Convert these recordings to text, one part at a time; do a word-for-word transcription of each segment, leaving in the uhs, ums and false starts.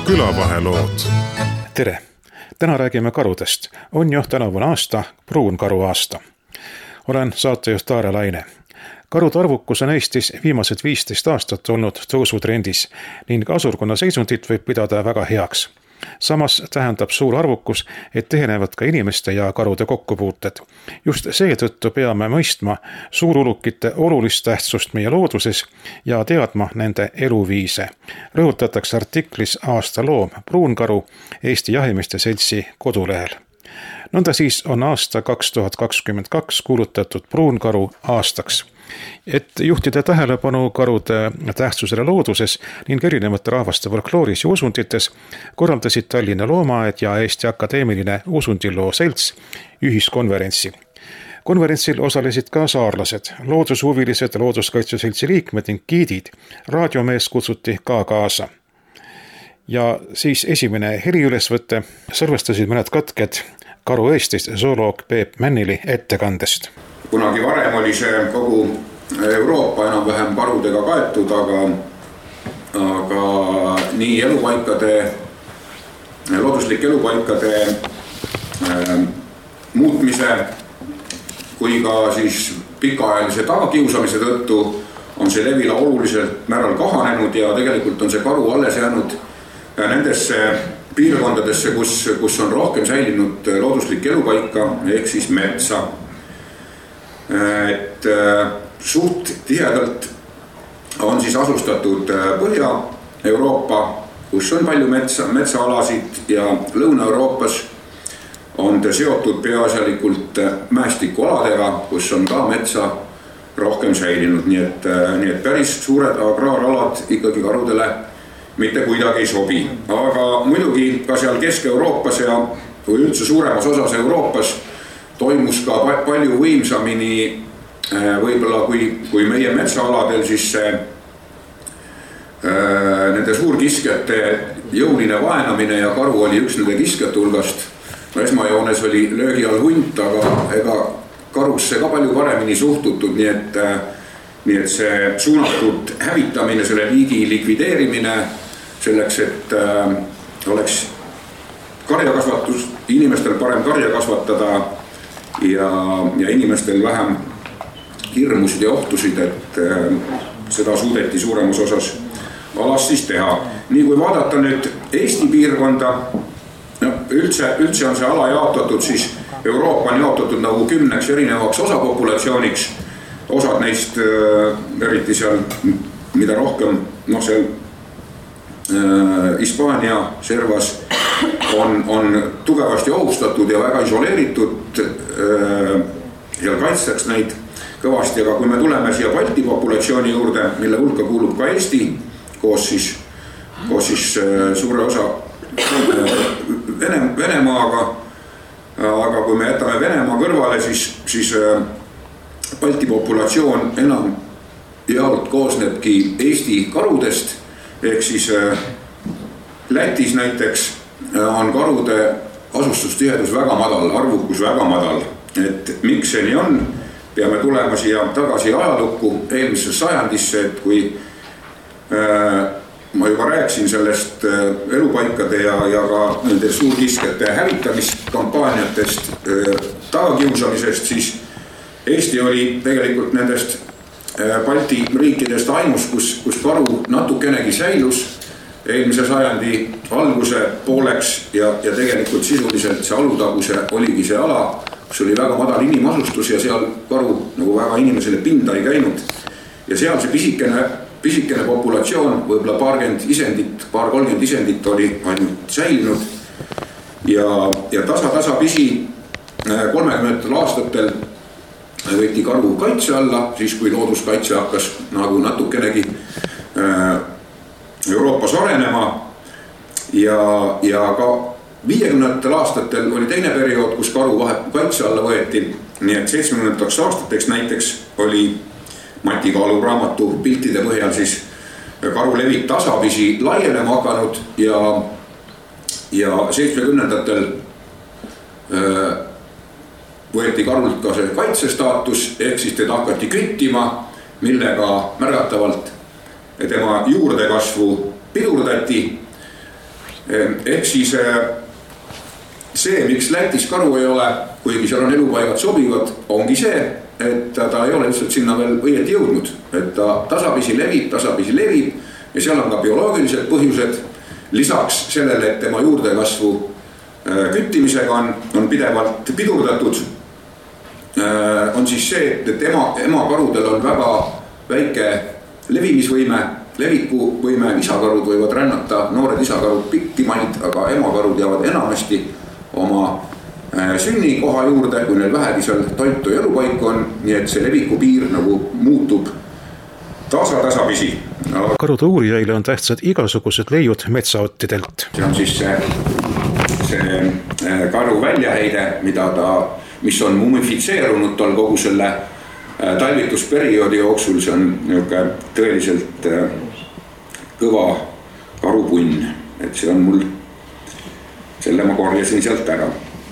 Külavahelood. Tere! Täna räägime karudest. On jo tänavune aasta, pruunkaru aasta. Olen saatejuht Taare Laine. Karude arvukus on Eestis viimased viisteist aastat olnud tõusutrendis ning asurkonna seisundit võib pidada väga heaks. Samas tähendab suur arvukus, et tehenevad ka inimeste ja karude kokkupuuted. Just seetõttu peame mõistma suurulukite olulist tähtsust meie looduses ja teadma nende eluviise. Rõhutatakse artiklis Aasta loom pruunkaru Eesti Jahimeeste Seltsi kodulehel. Nõnda siis on aasta kaks tuhat kakskümmend kaks kuulutatud pruunkaru aastaks. Et juhtida tähelepanu karude tähtsusele looduses ning erinevate rahvaste folklooris ja usundites, korraldasid Tallinna Loomaaed ja Eesti Akadeemiline Usundiloo Selts ühiskonverentsi. Konverentsil osalesid ka saarlased, loodushuvilised, looduskaitseseltsi liikmed ning giidid. Raadiomees kutsuti ka kaasa. Ja siis esimene heliülesvõtte salvestasid mõned katked Karu Eestist zooloog Peep Männili ettekandest. Kunagi varem oli see kogu Euroopa enam-vähem karudega kaetud, aga, aga nii elupaikade, looduslike elupaikade äh, muutmise kui ka siis pikaajalise tagakiusamise tõttu on see levila oluliselt määral kahanenud ja tegelikult on see karu alles jäänud nendesse piirkondadesse, kus, kus on rohkem säilinud looduslik elupaika ehk siis metsa. Et suht tihedalt on siis asustatud Põhja-Euroopa, kus on palju metsa, metsaalasid ja Lõuna-Euroopas on ta seotud peaasjalikult mäestikualadega, kus on ka metsa rohkem säilinud, nii et, nii et päris suured agraaralad ikkagi karudele mitte kuidagi ei sobi. Aga muidugi ka seal Kesk-Euroopas ja või üldse suuremas osas Euroopas toimus ka palju võimsamini võib-olla kui, kui meie metsaaladel siis see, nende suurkiskjate jõuline vaenamine ja karu oli üks nende kiskjate hulgast. No esmajoones oli löögi all hunt, aga ega karusse ka palju paremini suhtutud, nii et, nii et see suunatud hävitamine, selle liigi likvideerimine selleks, et äh, oleks karjakasvatus, inimestel parem karja kasvatada ja, ja inimestel vähem hirmusid ja ohtusid, et äh, seda suudeti suuremas osas alast siis teha. Nii kui vaadata nüüd Eesti piirkonda, no, üldse, üldse on see ala jaotatud, siis Euroopa on jaotatud nagu kümneks erinevaks osapopulatsiooniks. Osad neist äh, eriti seal, mida rohkem, noh seal äh, Hispaania servas on, on tugevasti ohustatud ja väga isoleeritud äh, ja kaitstakse neid kõvasti, aga kui me tuleme siia Balti populatsiooni juurde, mille hulka kuulub ka Eesti, koos siis, koos siis suure osa Vene, Venemaaga, aga kui me jätame Venemaa kõrvale, siis, siis Balti populatsioon enam jaolt koosnebki Eesti karudest, ehk siis Lätis näiteks on karude asustustihedus väga madal, arvukus väga madal, et miks see nii on? Peame tulema siia tagasi ajalukku eelmisesse sajandisse, et kui äh, ma juba rääkisin sellest äh, elupaikade ja, ja ka nende suurkiskjate hävitamiskampaaniatest, äh, tagakiusamisest, siis Eesti oli tegelikult nendest äh, Balti riikidest ainus, kus, kus karu natukenegi säilus eelmise sajandi alguse pooleks ja, ja tegelikult sisuliselt see alutaguse oligi see ala, kus oli väga madal inimasustus ja seal karu nagu väga inimesele pinda ei käinud. Ja seal see pisikene, pisikene populatsioon, võib-olla paarkümmend isendit, paar kolmkümmend isendit oli ainult säilinud. Ja, ja tasa-tasa pisi kolmekümnendatel aastatel võeti karu kaitse alla, siis kui looduskaitse hakkas nagu natukenegi Euroopas arenema ja, ja ka viiekümnendatel aastatel oli teine periood, kus karu vahe kaitse alla võeti, nii et seitsmekümnendateks aastateks näiteks oli Mati Kaalu raamatu piltide põhjal siis karu levik tasapisi laienema hakanud ja, ja seitsmekümnendatel võeti karult ka see kaitsestaatus, ehk siis teda hakati küttima, millega märgatavalt tema juurdekasvu pidurdati Ehk siis see, miks Lätis karu ei ole, kuigi seal on elupaigad sobivad, ongi see, et ta ei ole lihtsalt sinna veel õieti jõudnud. Et ta tasapisi levib, tasapisi levib ja seal on ka bioloogilised põhjused. Lisaks sellele, et tema juurdekasvu küttimisega on, on pidevalt pidurdatud, on siis see, et ema, emakarudel on väga väike levimisvõime, levikuvõime, isakarud võivad rännata, noored isakarud pikkimaid, aga emakarud jäävad enamasti oma sünnikoha juurde, kui neil vähegi seal toitu ja elupaik on, nii et see levikupiir nagu muutub tasa-tasapisi. Karude uurijaile on tähtsad igasugused leiud metsaottidelt. See on siis see, see karu väljaheide, mida ta, mis on mumifitseerunud tal kogu selle talvitusperioodi jooksul. See on niisugune tõeliselt kõva karupunn, et see on mul, selle ma korjasin sealt ära.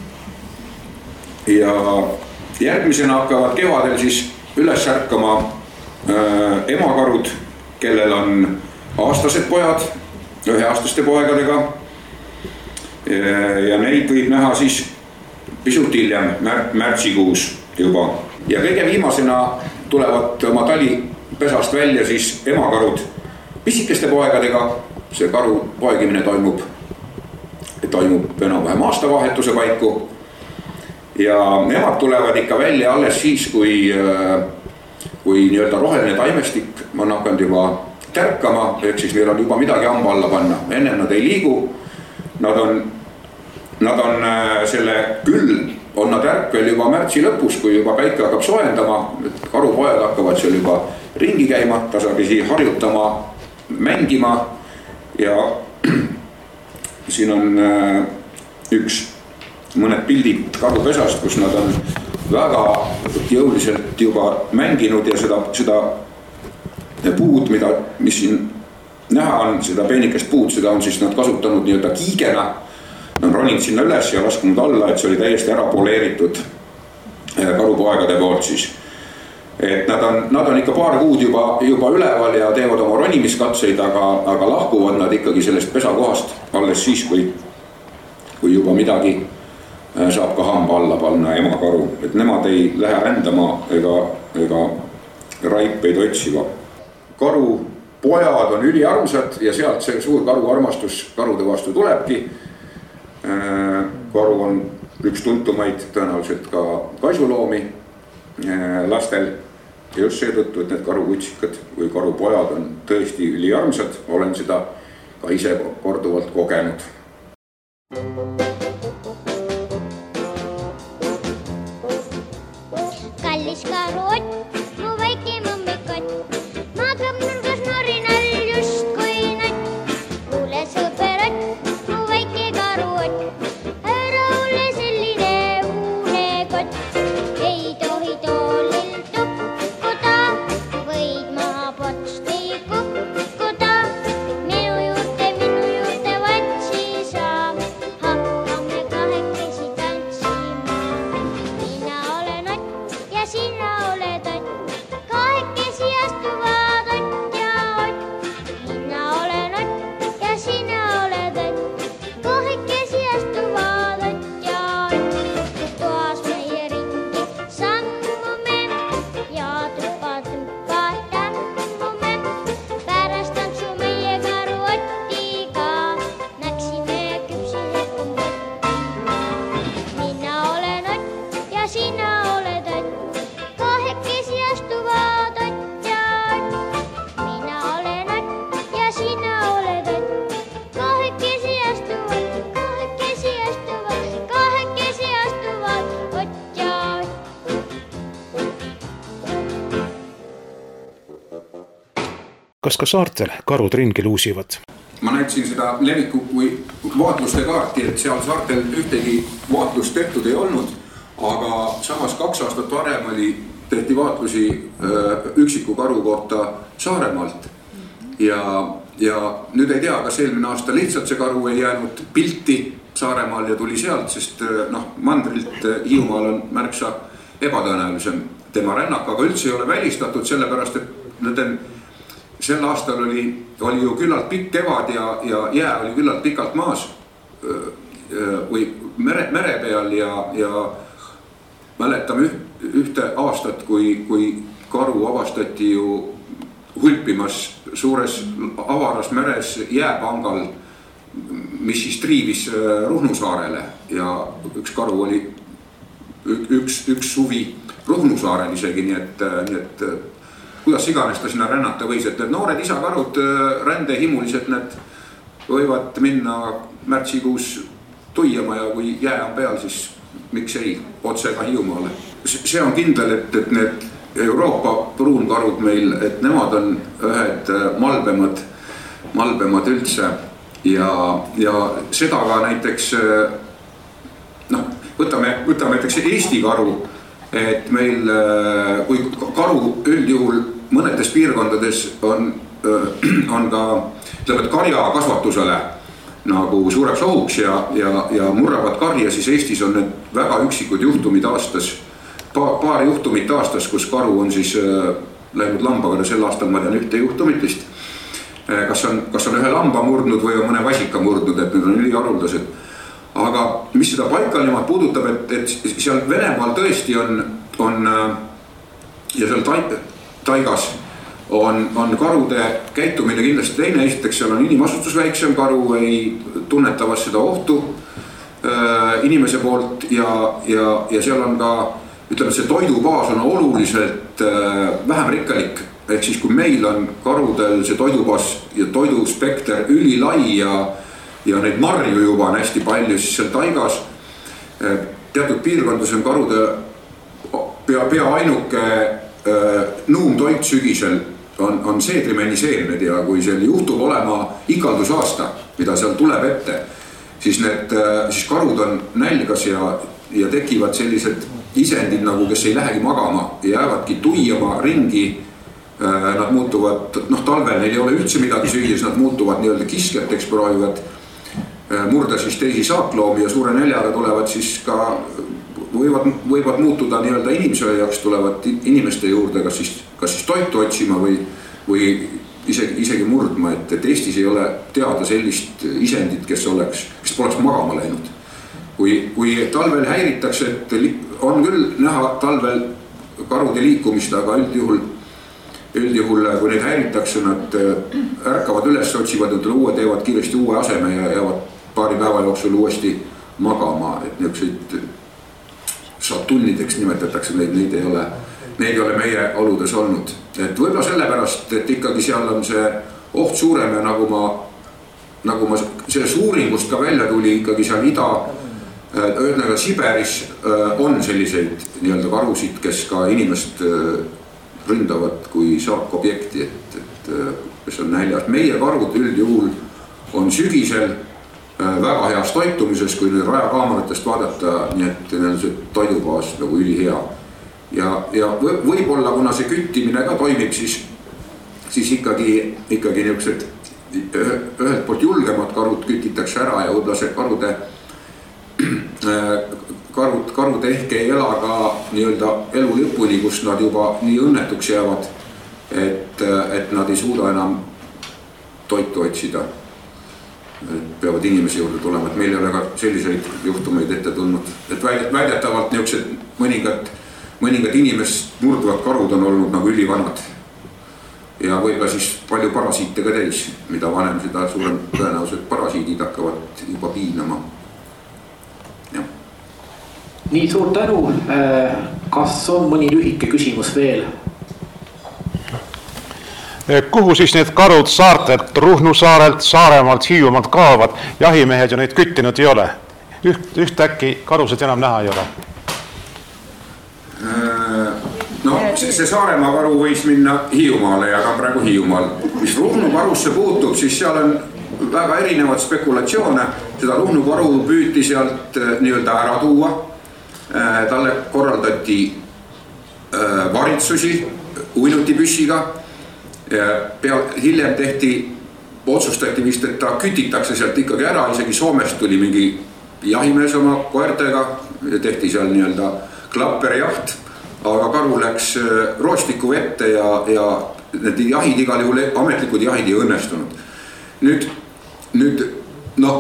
Ja järgmisena hakkavad kevadel siis üles ärkama äh, emakarud, kellel on aastased pojad, üheaastaste poegadega. Ja neid võib näha siis pisut hiljem, mär- märtsikuus juba. Ja kõige viimasena tulevad oma talipesast välja siis emakarud pisikeste poegadega. See karu poegimine toimub, toimub enam-vähem aastavahetuse paiku. Ja nemad tulevad ikka välja alles siis, kui, kui nii-öelda roheline taimestik on hakanud juba tärkama, ehk siis neil on juba midagi hamba alla panna. Enne nad ei liigu, nad on, nad on selle küll, on nad ärkvel juba märtsi lõpus, kui juba päike hakkab soojendama, karupojad hakkavad seal juba ringi käima, tasapisi harjutama, mängima ja siin on üks mõned pildid karupesast, kus nad on väga jõuliselt juba mänginud ja seda, seda puud, mida, mis siin näha on, seda peenikest puud, seda on siis nad kasutanud nii-öelda kiigena. Nad on roninud sinna üles ja laskunud alla, et see oli täiesti ära poleeritud karupoegade poolt siis. Et nad on, nad on ikka paar kuud juba, juba üleval ja teevad oma ronimiskatseid, aga, aga lahkuvad nad ikkagi sellest pesakohast alles siis, kui, kui juba midagi saab ka hamba alla panna emakaru, et nemad ei lähe rändama ega, ega raipeid otsiva. Karu pojad on üliarmsad ja sealt see suur karu armastus karude vastu tulebki. Karu on üks tuntumaid tõenäoliselt ka kaisuloomi lastel ja just seetõttu, et need karukutsikad või karupojad on tõesti üliarmsad, olen seda ka ise korduvalt kogenud. Kallis karuot, mu väike mõmmikott, magab nurgas norinal just kui nott. Kuule sõberot, mu väike karuot, ära ole selline unekott. Ei tohi toolil tukkuda, võid maha potsti kukkuda. Minu juurde, minu juurde vatsi saa, hakkame kahekesi tantsima. Mina olen ott ja sina oled ott, kahekesi astuvad ott ja ott. Mina olen ott ja sina oled ott, kahekesi astuvad ott ja ott. Toas meie ringi sammume ja tuppa tuppa tammume. Pärast tantsu meie karuottiga näksime küpsile kumbõttima. Mina olen ott ja sina oled ott, kahekesi astuvad ott ja ott. Mina olen ott ja sina oled ott, kahekesi astuvad, kahekesi astuvad, kahekesi astuvad ott ja ott. Kas ka saartel karud ringi luusivad? Ma näitasin seda leviku kui vaatluste kaarti, et seal saartel ühtegi vaatlust tehtud ei olnud, aga samas kaks aastat varem oli, tehti vaatlusi üksiku karu kohta Saaremaalt. Ja, ja nüüd ei tea, kas eelmine aasta lihtsalt see karu ei jäänud pilti Saaremaal ja tuli sealt, sest noh, mandrilt Hiiumaal on märksa ebatõenäolisem tema rännak, aga üldse ei ole välistatud sellepärast, et need on sel aastal oli, oli ju küllalt pikk kevad ja, ja jää oli küllalt pikalt maas või mere, mere peal ja, ja mäletame ühte aastat, kui, kui karu avastati ju hulpimas suures avaras meres jääpangal, mis siis triivis Ruhnu saarele ja üks karu oli üks, üks suvi Ruhnu saarel isegi, nii et, nii et kuidas iganes ta sinna rännata võis, et need noored isakarud, rändehimulised, need võivad minna märtsikuus tuiama ja kui jää on peal, siis miks ei, otse ka Hiiumaale. See on kindel, et, et need Euroopa pruunkarud meil, et nemad on ühed malbemad, malbemad üldse ja, ja seda ka näiteks, noh, võtame, võtame näiteks Eesti karu, et meil, kui karu üldjuhul mõnedes piirkondades on, on ka, ütleme, et karja kasvatusele nagu suureks ohuks ja, ja, ja murravad karja, siis Eestis on need väga üksikud juhtumid aastas, paar, paar juhtumit aastas, kus karu on siis äh, läinud lambaga, sel aastal ma tean ühte juhtumit vist. Kas on, kas on ühe lamba murdnud või on mõne vasika murdnud, et need on üliharuldased. Aga mis seda paikanemad puudutab, et, et seal Venemaal tõesti on, on ja seal taigas on, on karude käitumine kindlasti teine. Esiteks seal on inimasustus väiksem, karu ei tunnetavas seda ohtu äh, inimese poolt ja, ja, ja seal on ka, ütleme, see toidubaas on oluliselt äh, vähem rikkalik. Ehk siis kui meil on karudel see toidubaas ja toiduspekter ülilai ja ja neid marju juba on hästi palju, siis seal taigas teatud piirkondades on karude pea, pea ainuke nuumtoit sügisel on, on seedrimeniseemned ja kui seal juhtub olema ikaldusaasta, mida seal tuleb ette, siis need siis karud on nälgas ja, ja tekivad sellised isendid nagu, kes ei lähegi magama ja jäävadki tuiama ringi. Nad muutuvad, noh talvel neil ei ole üldse midagi süüa, siis nad muutuvad nii-öelda kiskjateks, proovivad murda siis teisi saakloomi ja suure näljaga tulevad siis ka, võivad, võivad muutuda nii-öelda inimese jaoks tulevad inimeste juurde, kas siis, kas siis toitu otsima või, või isegi, isegi murdma, et, et Eestis ei ole teada sellist isendit, kes oleks, kes poleks magama läinud. Kui, kui talvel häiritakse, et on küll näha talvel karude liikumist, aga üldjuhul Üldjuhul, kui neid häiritakse, nad ärkavad üles, otsivad, et uue teevad kiiresti uue aseme ja jäävad paari päeva jooksul uuesti magama. Et niisuguseid satunnideks nimetatakse, neid, neid, ei ole, neid ei ole meie oludes olnud. Et võib-olla sellepärast, et ikkagi seal on see oht suurem ja nagu ma, nagu ma selles uuringust ka välja tuli, ikkagi seal ida, öödnaga Siberis on selliseid nii-öelda karusid, kes ka inimest ründavad kui saakobjekti, et, et kes on näljas. Meie karud üldjuhul on sügisel väga heas toitumises, kui nüüd rajakaameratest vaadata, nii et neil on see toidubaas nagu ülihea. Ja, ja võib-olla, kuna see küttimine ka toimib, siis, siis ikkagi, ikkagi niisugused ühelt poolt julgemad karud kütitakse ära ja võib-olla see karude Karud, karud ehk ei ela ka nii-öelda elu lõpuni, kus nad juba nii õnnetuks jäävad, et, et nad ei suuda enam toitu otsida. Et peavad inimese juurde tulema, et meil ei ole ka selliseid juhtumeid ette tulnud. Et väidetavalt niisugused mõningad, mõningad inimest murduvad karud on olnud nagu ülivanad. Ja võib-olla siis palju parasiite ka täis, mida vanem seda suurem tõenäoliselt parasiidid hakkavad juba piinama. Nii suur tänu. Kas on mõni lühike küsimus veel? Kuhu siis need karud saartelt, Ruhnu saarelt, Saaremaalt, Hiiumaalt kaovad? Jahimehed ju neid küttinud ei ole. Üht, ühtäkki karused enam näha ei ole. No see, see Saaremaa karu võis minna Hiiumaale ja ka praegu Hiiumaal. Mis Ruhnu karusse puutub, siis seal on väga erinevad spekulatsioone. Seda Ruhnu karu püüti sealt nii-öelda ära tuua. Talle korraldati varitsusi uinutipüssiga. Pea, hiljem tehti, otsustati vist, et ta kütitakse sealt ikkagi ära. Isegi Soomest tuli mingi jahimees oma koertega ja tehti seal nii-öelda klapperjaht. Aga karu läks roostiku vette ja, ja need jahid igal juhul, ametlikud jahid ei õnnestunud. Nüüd, nüüd noh,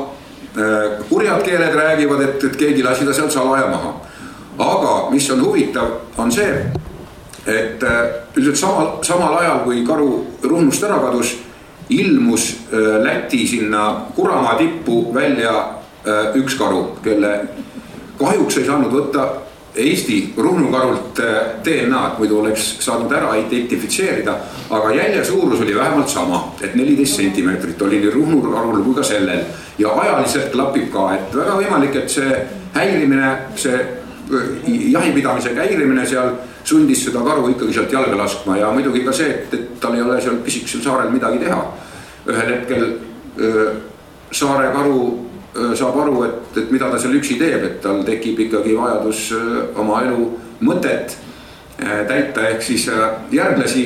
kurjad keeled räägivad, et, et keegi lasi ta sealt salaja maha. Aga mis on huvitav, on see, et üldiselt samal, samal ajal, kui karu Ruhnust ära kadus, ilmus Läti sinna Kuramaa tippu välja üks karu, kelle kahjuks ei saanud võtta Eesti Ruhnukarult D N A-d, muidu oleks saanud ära identifitseerida, aga jälje suurus oli vähemalt sama, et neliteist sentimeetrit oli nii Ruhnukarul kui ka sellel. Ja ajaliselt klapib ka, et väga võimalik, et see häirimine, see jahipidamise häirimine seal sundis seda karu ikkagi sealt jalga laskma ja muidugi ka see, et, et tal ei ole seal pisikesel saarel midagi teha. Ühel hetkel öö, saare karu saab aru, et, et mida ta seal üksi teeb, et tal tekib ikkagi vajadus oma elu mõtet täita, ehk siis järglasi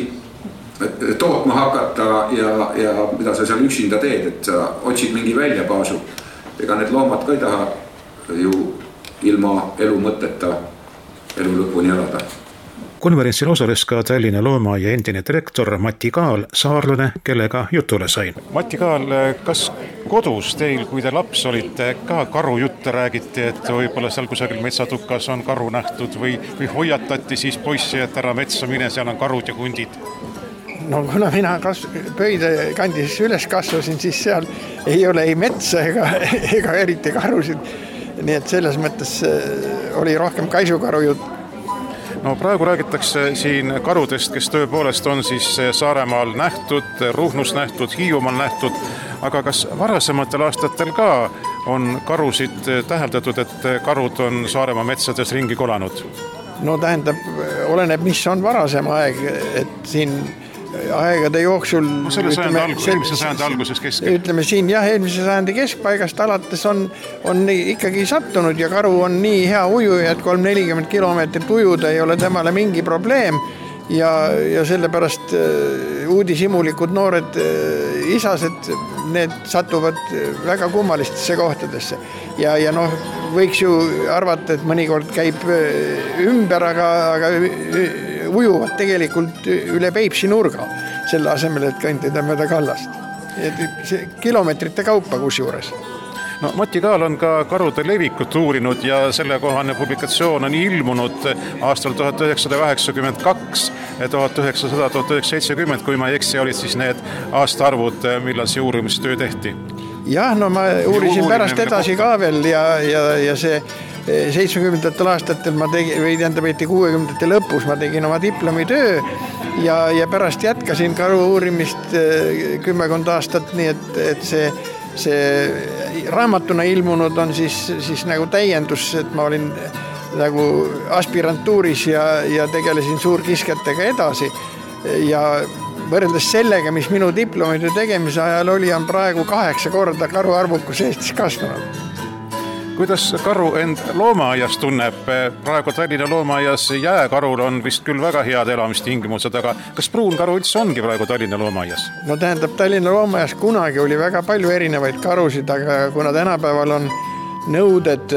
tootma hakata ja, ja mida sa seal üksinda teed, et sa otsid mingi väljapaasu. Ega need loomad ka ei taha ju ilma elu mõteta elu lõpuni elada. Konverentsil osales ka Tallinna Loomaaia endine direktor Mati Kaal, saarlane, kellega jutule sain. Mati Kaal, kas kodus teil, kui te laps olite, ka karu jutte räägiti, et võib-olla seal kusagil metsatukas on karu nähtud või, või hoiatati siis poissi, et ära metsa mine, seal on karud ja hundid? No kuna mina kas, Pöide kandis üles kasvasin, siis seal ei ole ei metsa ega, ega eriti karusid. Nii et selles mõttes oli rohkem kaisukaru jutt. No praegu räägitakse siin karudest, kes tõepoolest on siis Saaremaal nähtud, Ruhnus nähtud, Hiiumaal nähtud, aga kas varasematel aastatel ka on karusid täheldatud, et karud on Saaremaa metsades ringi kolanud? No tähendab, oleneb, mis on varasem aeg, et siin aegade jooksul no selle sajandi algus, eelmise sajandi alguses keskel. Ütleme siin jah, eelmise sajandi keskpaigast alates on, on ikkagi sattunud ja karu on nii hea ujuja, et kolm nelikümmend kilomeetrit ujuda ei ole temale mingi probleem ja, ja sellepärast uudishimulikud noored isased, need satuvad väga kummalistesse kohtadesse ja, ja noh, võiks ju arvata, et mõnikord käib ümber, aga, aga ujuvad tegelikult üle Peipsi nurga, selle asemel, et kõndida mööda kallast. Et see kilomeetrite kaupa kus juures. No, Mati Kaal on ka karude levikut uurinud ja sellekohane publikatsioon on ilmunud aastal tuhat üheksasada kaheksakümmend kaks ja tuhat üheksasada seitsekümmend, kui ma ei eksi, olid siis need aastaarvud, millal see uurimistöö tehti. Jah, no ma uurisin pärast edasi ka veel ja, ja, ja see seitsmekümnendatel aastatel ma tegin, või tähendab, et kuuekümnendate lõpus ma tegin oma diplomitöö ja, ja pärast jätkasin karu uurimist kümmekond aastat, nii et, et see, see raamatuna ilmunud on siis, siis nagu täiendus, et ma olin nagu aspirantuuris ja, ja tegelesin suurkiskjatega edasi ja võrreldes sellega, mis minu diplomitöö tegemise ajal oli, on praegu kaheksa korda karu arvukus Eestis kasvanud. Kuidas karu end loomaaias tunneb? Praegu Tallinna loomaaias jääkarul on vist küll väga head elamistingimused, aga kas pruunkaru üldse ongi praegu Tallinna loomaaias? No tähendab, Tallinna loomaaias kunagi oli väga palju erinevaid karusid, aga kuna tänapäeval on nõuded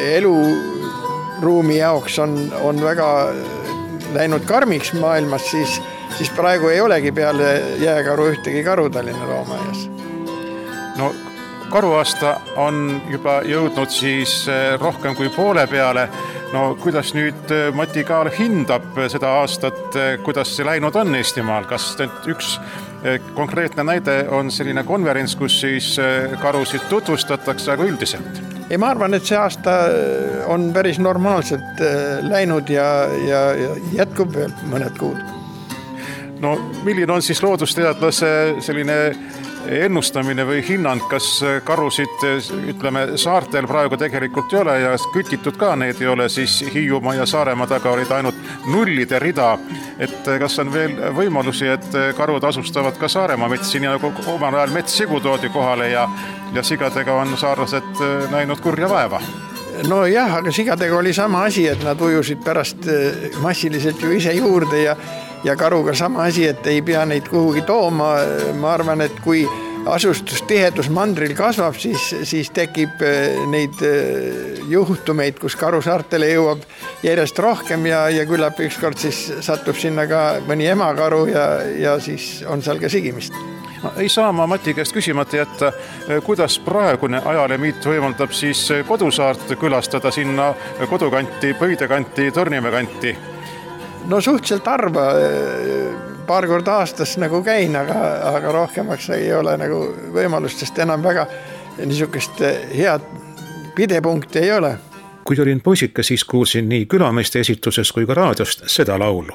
eluruumi jaoks on, on väga läinud karmiks maailmas, siis, siis praegu ei olegi peale jääkaru ühtegi karu Tallinna loomaaias. No karuaasta on juba jõudnud siis rohkem kui poole peale. No kuidas nüüd Mati Kaal hindab seda aastat, kuidas see läinud on Eestimaal? Kas üks konkreetne näide on selline konverents, kus siis karusid tutvustatakse, aga üldiselt? Ei, ma arvan, et see aasta on päris normaalselt läinud ja, ja, ja jätkub veel mõned kuud. No milline on siis loodusteadlase selline ennustamine või hinnang, kas karusid, ütleme, saartel praegu tegelikult ei ole ja kütitud ka neid ei ole, siis Hiiumaa ja Saaremaa taga olid ainult nullide rida. Et kas on veel võimalusi, et karud asustavad ka Saaremaa metsi, nii nagu omal ajal metssigu toodi kohale ja, ja sigadega on saarlased näinud kurja vaeva? No jah, aga sigadega oli sama asi, et nad ujusid pärast massiliselt ju ise juurde ja ja karuga sama asi, et ei pea neid kuhugi tooma. Ma arvan, et kui asustustihedus mandril kasvab, siis, siis tekib neid juhtumeid, kus karu saartele jõuab järjest rohkem ja, ja küllap ükskord siis satub sinna ka mõni emakaru ja, ja siis on seal ka sigimist. No, ei saa ma Mati käest küsimata jätta, kuidas praegune ajalimiit võimaldab siis kodusaart külastada sinna kodukanti, Pöidekanti, Tornimäe kanti? No suhteliselt harva, paar korda aastas nagu käin, aga, aga rohkemaks ei ole nagu võimalust, sest enam väga niisugust head pidepunkti ei ole. Kui olin poisike, siis kuulsin nii külameeste esituses kui ka raadiost seda laulu.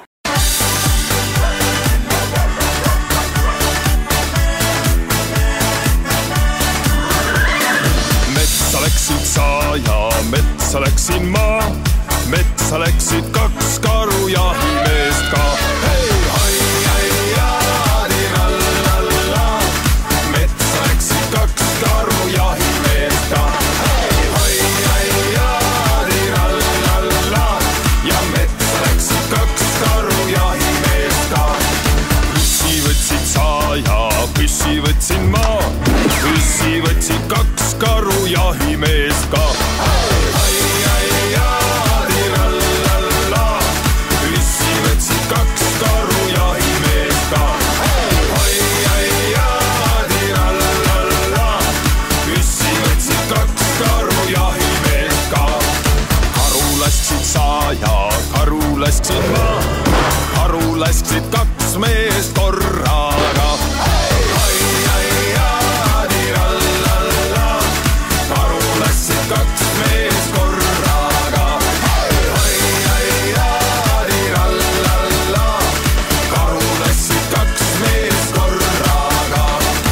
Metsa läksid sa ja metsa läksin ma, metsa läksid kaks karu jahimeest ka. Hei, hai, hai, jaadirallalla, metsa läksid kaks karu jahimeest ka. Hei, hai, hai, jaadirallalla, ja metsa läksid kaks karu jahimeest ka. Püssi võtsid sa ja püssi võtsin ma, püssi võtsid kaks karu jahimeest ka. Hei, hai, hai, jaadirallalla, püssi võtsid kaks karu jahimeest ka. Hei, hai, hai, jaadirallalla, püssi võtsid kaks karu jahimeest ka. Karu lasksid sa ja karu lasksid ma, karu lasksid kaks meest korraga. Hei, hai, hai, jaadirallalla, karu lasksid kaks meest korraga. Hei, hai, hai, jaadirallalla, karu lasksid kaks meest korraga.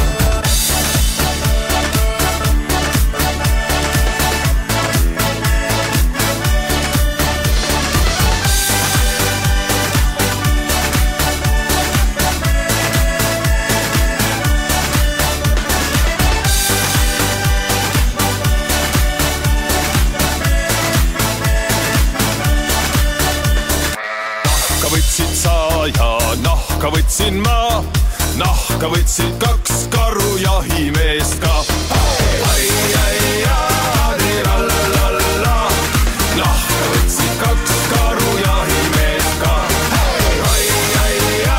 Nahka võtsid sa ja nahka võtsin ma, nahka võtsid kaks karu jahimeest ka. Hei, hai, hai, jaadirallalla, nahka võtsid kaks karu jahimeest ka. Hei, hai, hai,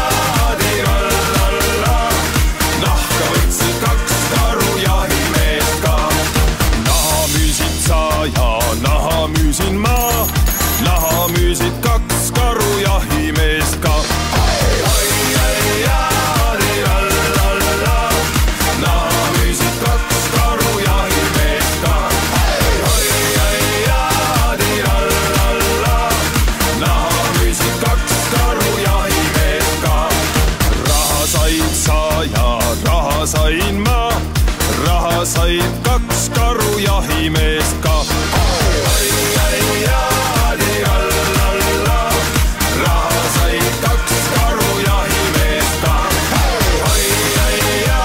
jaadirallalla, nahka võtsid kaks karu jahimeest ka. Naha müüsid sa ja naha müüsin ma, naha müüsid kaks karu jahimeest ka. Hei, hai, hai, jaadirallalla, naha müüsid kaks karu jahimeest ka. Hei, hai, hai, jaadirallalla, naha müüsid kaks karu jahimeest ka. Raha said sa ja raha sain ma, raha said kaks karu jahimeest ka. Hei, hai, hai, jaadirallalla, raha said kaks karu jahimeest ka. Hei, hai, hai,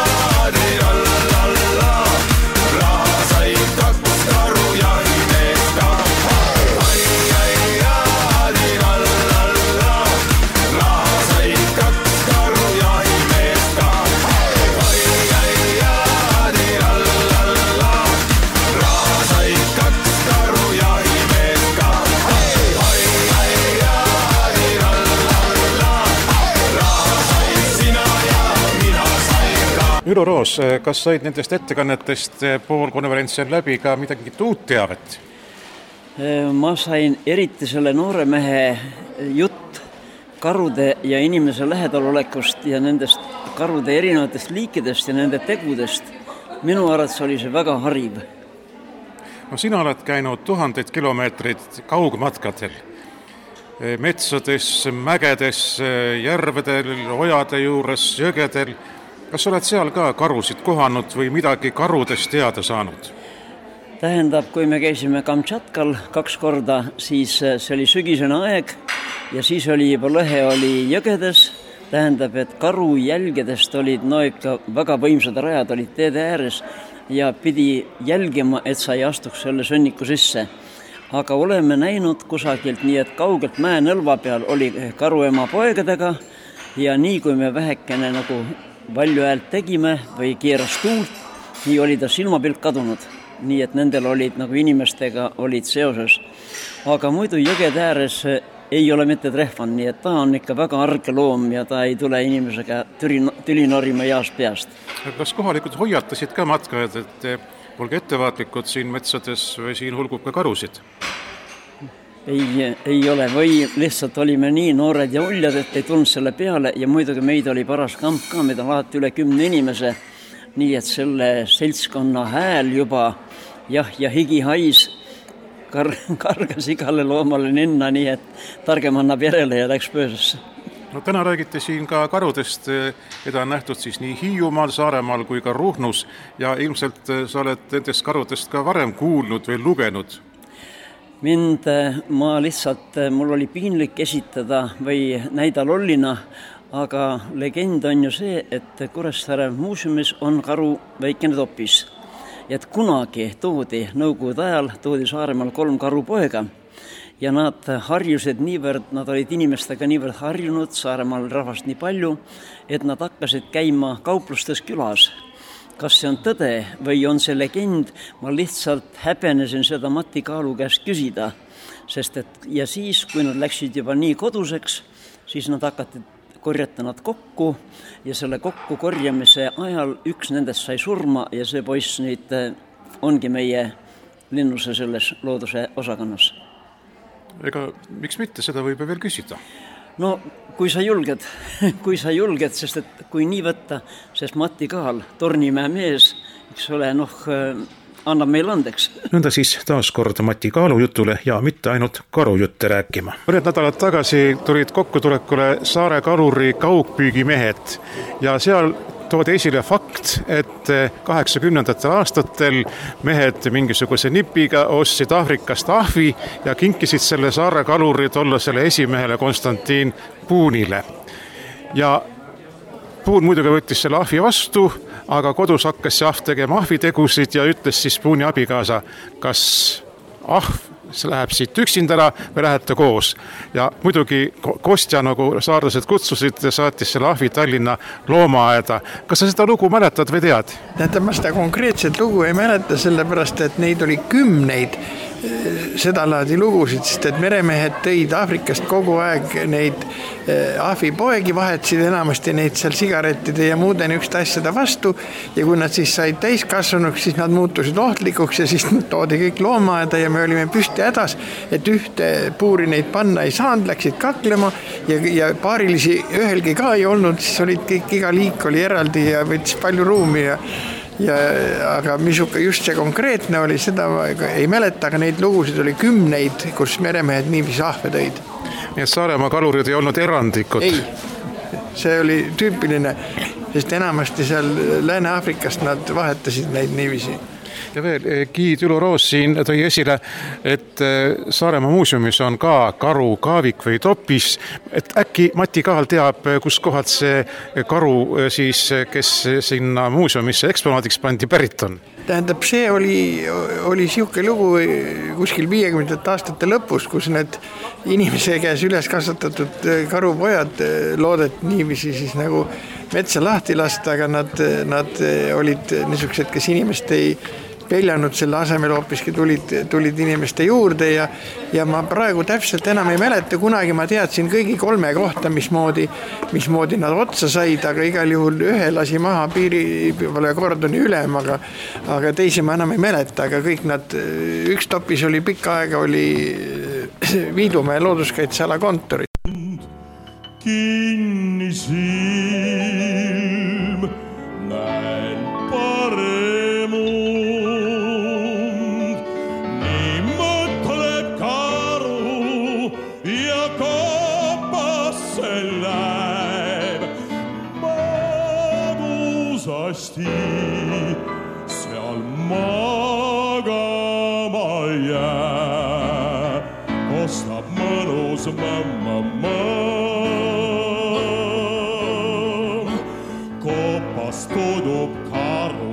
jaadirallalla, raha said kaks karu jahimeest ka. Hei, hai, hai, jaadirallalla, raha said kaks karu jahimeest ka. Hei, hai, hai, jaadirallalla, raha said kaks karu jahimeest ka. Hei, hai, hai, jaadirallalla, raha said sina ja mina sain ka. Ülo Roos, kas said nendest ettekannetest poolkonverentsil läbi ka midagi uut teavet? Ma sain eriti selle noore mehe jutt karude ja inimese lähedalolekust ja nendest karude erinevatest liikidest ja nende tegudest. Minu arvates oli see väga hariv. No sina oled käinud tuhandeid kilomeetreid kaugmatkadel, metsades, mägedes, järvedel, ojade juures, jõgedel. Kas oled seal ka karusid kohanud või midagi karudest teada saanud? Tähendab, kui me käisime Kamtšatkal kaks korda, siis see oli sügisene aeg ja siis oli juba lõhe oli jõgedes. Tähendab, et karu jälgedest olid no ikka väga võimsad rajad olid teede ääres ja pidi jälgima, et sa ei astuks selle sõnniku sisse. Aga oleme näinud kusagilt nii, et kaugelt mäe nõlva peal oli karu ema poegadega ja nii kui me vähekene nagu valju häält tegime või keeras tuult, nii oli ta silmapilt kadunud. Nii et nendel olid nagu inimestega olid seoses. Aga muidu jõgede ääres ei ole mitte trehvanud, nii et ta on ikka väga arge loom ja ta ei tule inimesega tüli norima jaast peast. Kas kohalikud hoiatasid ka matkajad, et olge ettevaatlikud siin metsades või siin hulgub ka karusid? Ei, ei ole või lihtsalt olime nii noored ja uljad, et ei tulnud selle peale ja muidugi meid oli paras kamp ka, meid on alati üle kümne inimese, nii et selle seltskonna hääl juba jah ja higi hais kar- kargas igale loomale ninna, nii et targem annab järele ja läks pöösasse. No täna räägite siin ka karudest, keda on nähtud siis nii Hiiumaal, Saaremaal kui ka Ruhnus ja ilmselt sa oled nendest karudest ka varem kuulnud või lugenud. Mind, ma lihtsalt, mul oli piinlik esitada või näida lollina, aga legend on ju see, et Kuressaare muuseumis on karu väikene topis. Ja et kunagi toodi nõukogude ajal, toodi Saaremaal kolm karupoega ja nad harjusid niivõrd, nad olid inimestega niivõrd harjunud, Saaremaal rahvast nii palju, et nad hakkasid käima kauplustes külas. Kas see on tõde või on see legend, ma lihtsalt häbenesin seda Mati Kaalu käest küsida, sest et ja siis, kui nad läksid juba nii koduseks, siis nad hakati korjata nad kokku ja selle kokku korjamise ajal üks nendest sai surma ja see poiss nüüd ongi meie linnuse selles looduse osakonnas. Ega miks mitte, seda võib veel küsida? No kui sa julged, kui sa julged, sest et kui nii võtta, sest Mati Kaal, Tornimäe mees, eks ole, noh, annab meil andeks. Nõnda siis taas kord Mati Kaalu jutule ja mitte ainult karujutte rääkima. Mõned nädalad tagasi tulid kokkutulekule Saare kaluri kaugpüügimehed ja seal toodi esile fakt, et kaheksakümnendatel aastatel mehed mingisuguse nipiga ostsid Aafrikast ahvi ja kinkisid selle Saare kaluri tollasele esimehele Konstantin Puunile. Ja Puun muidugi võttis selle ahvi vastu, aga kodus hakkas see ahv tegema ahvitegusid ja ütles siis Puuni abikaasa, kas ahv see läheb siit üksindara või lähete koos. Ja muidugi Kostja, nagu saarlased kutsusid, saatis selle ahvi Tallinna loomaaeda. Kas sa seda lugu mäletad või tead? Tähendab, ma seda konkreetset lugu ei mäleta, sellepärast, et neid oli kümneid seda laadi lugusid, sest et meremehed tõid Aafrikast kogu aeg neid ahvipoegi, vahetsid enamasti neid seal sigarettide ja muude niisuguste asjada vastu ja kui nad siis said täiskasvanuks, siis nad muutusid ohtlikuks ja siis toodi kõik loomaaeda ja me olime püsti hädas, et ühte puuri neid panna ei saanud, läksid kaklema ja, ja paarilisi ühelgi ka ei olnud, siis olid kõik, iga liik oli eraldi ja võttis palju ruumi ja Ja, aga misuka just see konkreetne oli, seda ei mäleta, aga neid lugusid oli kümneid, kus meremehed niivis ahve tõid. Nii et Saaremaa kalurid ei olnud erandikud? Ei, see oli tüüpiline, sest enamasti seal Lääne-Aafrikast nad vahetasid neid niivisi. Ja veel, Guy Tülo-Roos siin tõi esile, et Saaremaa muuseumis on ka karu kaavik või topis, et äkki Mati Kaal teab, kus kohalt see karu siis, kes sinna muuseumisse eksponaadiks pandi, pärit on? Tähendab, see oli, oli siuke lugu kuskil viiekümnendate aastate lõpus, kus need inimese käes üles kasvatatud karupojad loodet niivisi siis nagu metsa lahti lasta, aga nad, nad olid niisugused, kes inimest ei peljanud selle asemel hoopiski tulid, tulid inimeste juurde ja, ja ma praegu täpselt enam ei mäleta, kunagi ma teadsin kõigi kolme kohta, mismoodi, mismoodi nad otsa said, aga igal juhul ühe lasi maha piiri pole kordoni ülem, aga, aga teisi ma enam ei mäleta, aga kõik nad, üks topis oli pikka aega, oli Viidumäe looduskaitseala kontori. Kinni silm, näen paremund, nii mõtleb karu ja kapasse läheb magusasti, seal magama jää, kostab mõnus mamma. Kopas tudub karu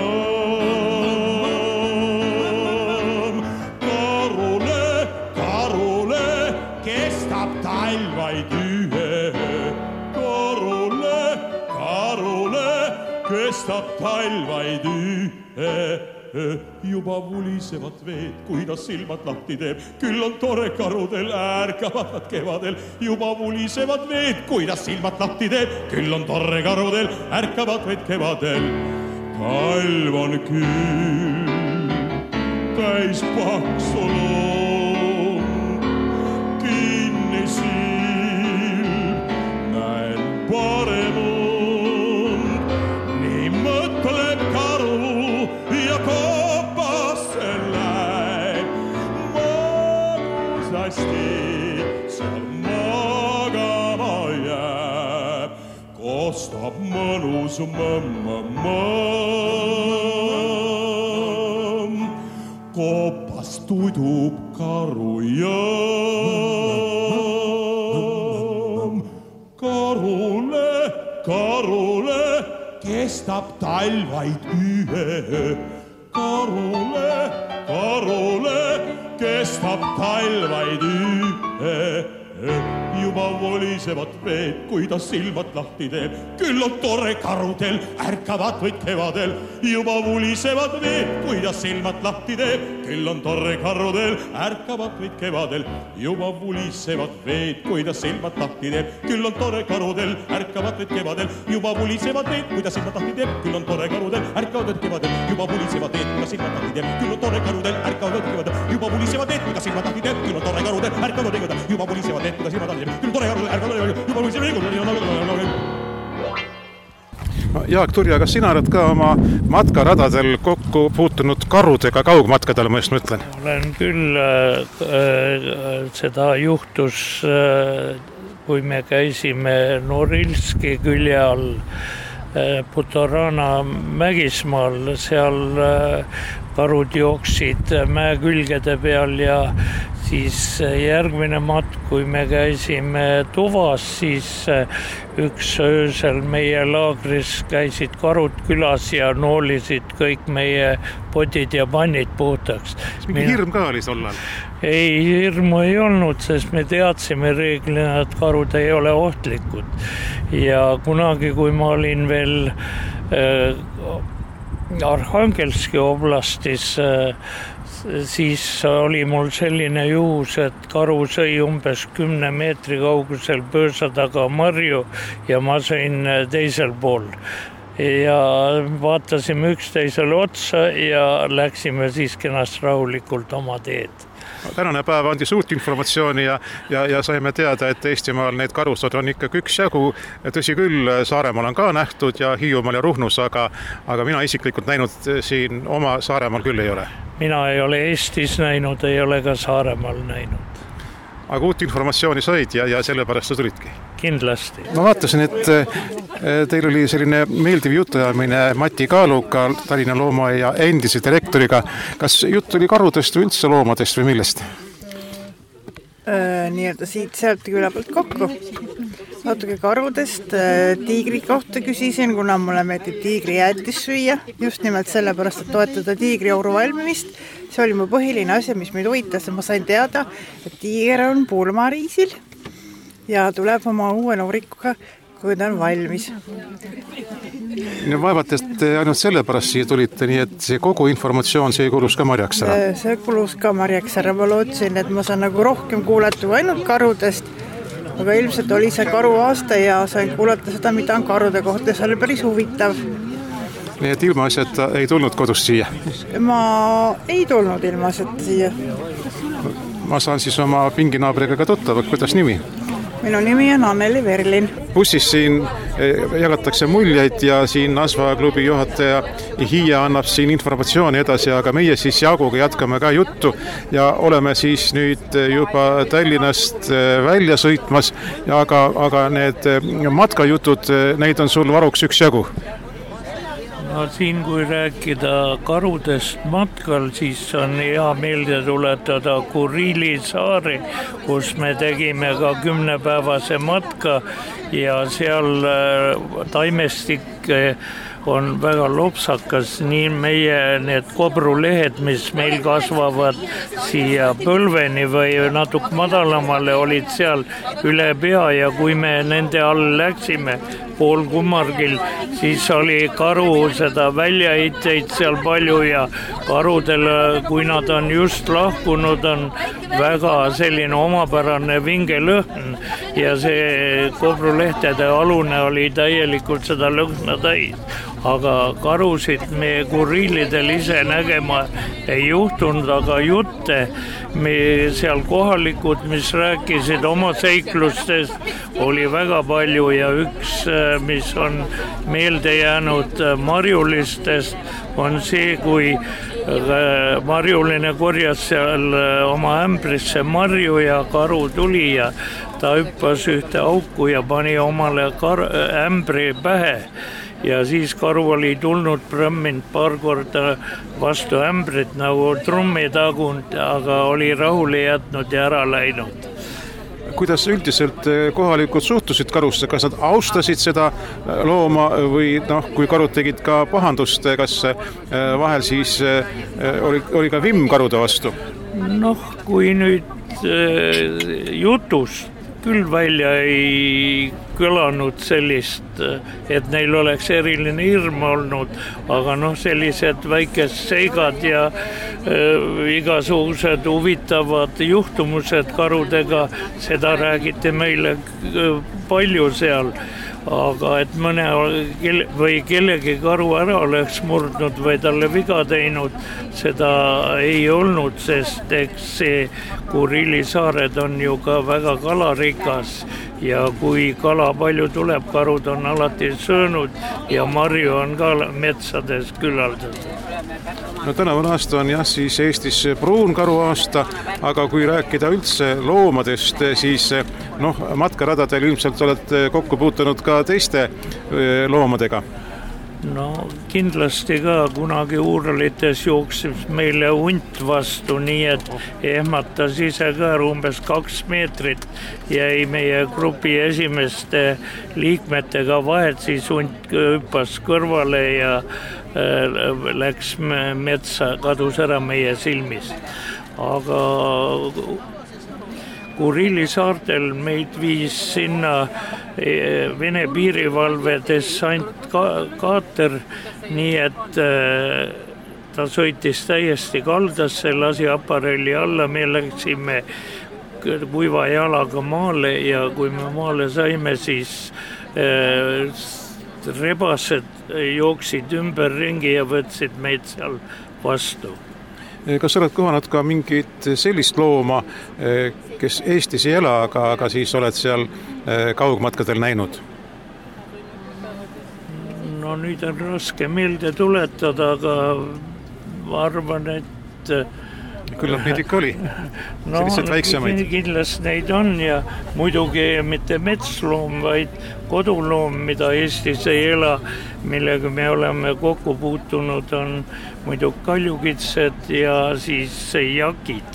jõm. Karule, karule, kestab talvaid ühe. Karule, karule, kestab talv vaid ühe. Juba vulisevad veed, kui ta silmad lahti teeb. Küll on tore karudel, ärkavad nad kevadel. Juba vulisevad veed, kui ta silmad lahti teeb. Küll on tore karudel, ärkavad veed kevadel. Talv on küll, täis paksu loom. Kinni silm, näen paremon. Nii mõtleb karu ja kopasse läheb. Magusasti seal magama jääb. Kostab mõnus mõmm-mõmm. Kopas tudub karu jõmm. Karule, karule kestab talv vaid ühe. Karule, karule kestab talv vaid ühe. Juba volisevad veed, kui ta silmad lahti teeb. Küll on tore karudel, ärkavad võid kevadel. Juba vulisevad veed, kui ta silmad lahti teeb. Küll on tore karudel, ärkavad võid kevadel. Juba vulisevad veed, kui ta silmad lahti teeb. Küll on tore karudel, ärkavad võid kevadel. Juba vulisevad veed, kui ta silmad lahti teeb. Küll on tore karudel, ärkavad võid kevadel. Juba vulisevad veed, kui ta silmad lahti teeb. Küll on tore karudel, ärkavad võid kevadel. Juba vulisevad veed, kui ta silmad lahti teeb. Küll on tore karudel, ärkavad võid kevadel. Juba vulisevad veed, kui ta silmad lahti teeb. Küll tore karudel, ärkavad võid kevadel. Juba vulisevad veed, kui ta silmad lahti teeb. Jaak Turja, kas sina oled ka oma matkaradadel kokku puutunud karudega kaugmatkadel, ma just mõtlen? Olen küll, äh, seda juhtus, äh, kui me käisime Norilski külje all äh, Putorana Mägismaal, seal äh, karud jooksid mäekülgede peal ja siis järgmine matk, kui me käisime Tuvas, siis üks öösel meie laagris käisid karud külas ja noolisid kõik meie podid ja pannid puhtaks. Mingi hirm ka oli tollal? Ei, hirmu ei olnud, sest me teadsime reeglina, et karud ei ole ohtlikud. Ja kunagi, kui ma olin veel äh, Arhangelski oblastis, äh, siis oli mul selline juhus, et karu sõi umbes kümne meetri kaugusel pöösa taga marju ja ma sõin teisel pool. Ja vaatasime üksteisele otsa ja läksime siis kenast rahulikult oma teed. Tänane päev andis uut informatsiooni ja, ja, ja saime teada, et Eestimaal neid karusod on ikkagi üksjagu. Tõsi küll, Saaremaal on ka nähtud ja Hiiumaal ja Ruhnus, aga, aga mina isiklikult näinud siin oma Saaremaal küll ei ole. Mina ei ole Eestis näinud, ei ole ka Saaremaal näinud. Aga uut informatsiooni said ja, ja sellepärast sa tulidki? Kindlasti. Ma vaatasin, et teil oli selline meeldiv jutuajamine Mati Kaaluka, Tallinna Loomaaia endise direktoriga. Kas jutt oli karudest või üldse loomadest või millest? Äh, nii-öelda siit sealt küla pealt kokku. Natuke karudest, tiigri kohta küsisin, kuna mulle meeldib tiigri jäätis süüa. Just nimelt sellepärast, et toetada tiigriouru valmimist. See oli mu põhiline asja, mis meid huvitas. Ma sain teada, et tiiger on pulmariisil ja tuleb oma uue noorikuga, kui ta on valmis. No vaevat, et ainult sellepärast siia tulite, nii et see kogu informatsioon, see kulus ka Marjaksara? See kulus ka Marjaksara. Ma lootsin, et ma saan nagu rohkem kuulata kui ainult karudest, aga ilmselt oli see karu aasta ja sain kuulata seda, mida on karude kohta. See oli päris huvitav. Nii et ilma asjata ei tulnud kodust siia? Ma ei tulnud ilma asjata siia. Ma saan siis oma pinginaabriga ka tuttava, kuidas nimi? Minu nimi on Anneli Verlin. Bussis siin jagatakse muljeid ja siin Asva klubi juhataja Hiia annab siin informatsiooni edasi, aga meie siis Jaaguga jätkame ka juttu ja oleme siis nüüd juba Tallinnast välja sõitmas, aga, aga need matkajutud, neid on sul varuks üks jagu. No siin, kui rääkida karudest matkal, siis on hea meelde tuletada Kurili saari, kus me tegime ka kümnepäevase matka ja seal taimestik on väga lopsakas, nii meie need kobrulehed, mis meil kasvavad siia põlveni või natuke madalamale, olid seal üle pea ja kui me nende all läksime pool kummargil, siis oli karu seda väljaheiteid seal palju ja karudel, kui nad on just lahkunud, on väga selline omapärane vinge lõhn ja see kobrulehtede alune oli täielikult seda lõhna täis. Aga karusid me Kurillidel ise nägema ei juhtunud, aga jutte me seal kohalikud, mis rääkisid oma seiklustest, oli väga palju ja üks, mis on meelde jäänud marjulistest, on see, kui marjuline korjas seal oma ämbrisse marju ja karu tuli ja ta hüppas ühte auku ja pani omale kar- ämbri pähe. Ja siis karu oli tulnud prõmminud paar korda vastu ämbrit nagu trummi tagunud, aga oli rahule jätnud ja ära läinud. Kuidas üldiselt kohalikud suhtusid karusse, kas nad austasid seda looma või noh, kui karud tegid ka pahandust, kas vahel siis oli, oli ka vimm karude vastu? Noh, kui nüüd jutus küll välja ei kõlanud sellist, et neil oleks eriline hirm olnud, aga noh, sellised väikesed seigad ja äh, igasugused huvitavad juhtumused karudega, seda räägiti meile palju seal. Aga et mõne või kellegi karu ära oleks murdnud või talle viga teinud, seda ei olnud, sest eks see Kurilli saared on ju ka väga kalarikas ja kui kala palju tuleb, karud on alati söönud ja marju on ka metsades küllaldatud. No tänavune aasta on jah siis Eestis pruunkaru aasta, aga kui rääkida üldse loomadest, siis noh, matkaradadel ilmselt oled kokku puutunud ka teiste loomadega. No kindlasti ka, kunagi Uuralites jooksis meile hunt vastu, nii et ehmatas ise ka umbes kaks meetrit, jäi meie grupi esimeste liikmetega vahet, siis hunt hüppas kõrvale ja läks metsa, kadus ära meie silmist. Aga Kurilli saartel meid viis sinna Vene piirivalve dessantkaater, nii et ta sõitis täiesti kaldasse, lasi aparelli alla, me läksime kuiva jalaga maale ja kui me maale saime, siis rebased jooksid ümber ringi ja võtsid meid seal vastu. Kas oled kohanud ka mingit sellist looma, kes Eestis ei ela, aga, aga siis oled seal kaugmatkadel näinud? No nüüd on raske meelde tuletada, aga arvan, et küllap neid ikka oli, no, sellised väiksemaid. Kindlasti neid on ja muidugi mitte metsloom, vaid koduloom, mida Eestis ei ela, millega me oleme kokku puutunud, on muidu kaljukitsed ja siis jakid.